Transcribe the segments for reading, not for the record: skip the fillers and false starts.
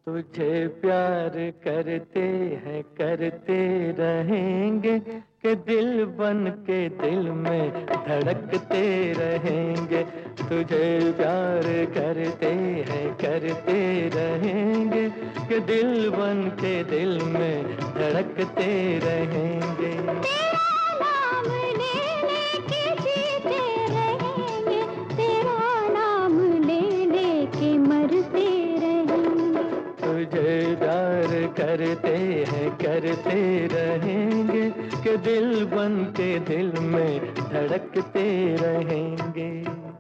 तुझे प्यार करते हैं करते रहेंगे कि दिल बन के दिल में धड़कते रहेंगे। तुझे प्यार करते हैं करते रहेंगे कि दिल बन के दिल में धड़कते रहेंगे। तुझे प्यार करते हैं करते रहेंगे कि दिल बन के दिल में धड़कते रहेंगे।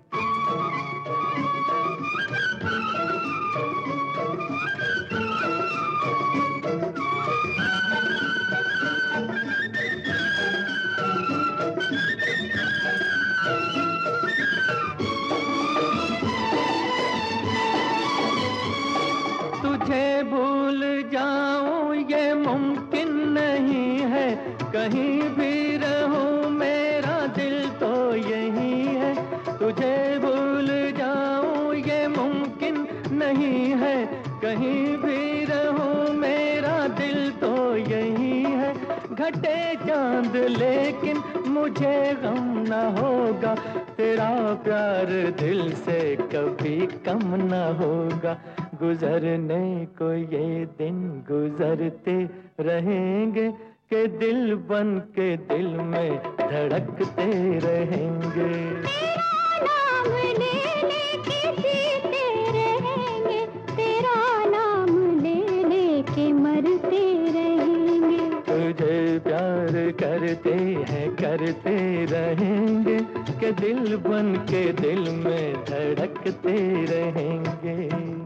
तुझे भूल जाऊं ये मुमकिन नहीं है, कहीं भी रहूं मेरा दिल तो यही है। तुझे भूल जाऊं ये मुमकिन नहीं है, कहीं भी रहूं मेरा दिल तो यही है। घटे चांद लेकिन मुझे गम न होगा, तेरा प्यार दिल से कभी कम न होगा। गुजरने को ये दिन गुजरते रहेंगे कि दिल बन के दिल में धड़कते रहेंगे। तेरा नाम ले लेके जीते रहेंगे, तेरा नाम ले लेके मरते रहेंगे। तुझे प्यार करते हैं करते रहेंगे कि दिल बन के दिल में धड़कते रहेंगे।